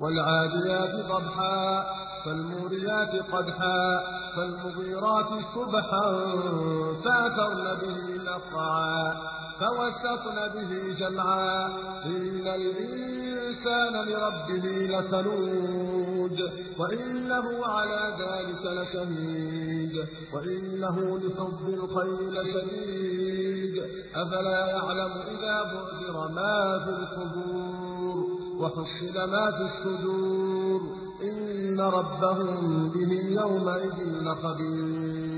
والعاديات ضبحا فالموريات قدحا فالمغيرات صبحا فأثرن به نقعا فوسطن به جمعا إن الإنسان لربه لكنود وإنه على ذلك لشهيد وإنه لحب الخير لشديد أفلا يعلم إذا بعثر ما في القبور وحصل ما في الصدور إن ربهم به يومئذ لخبير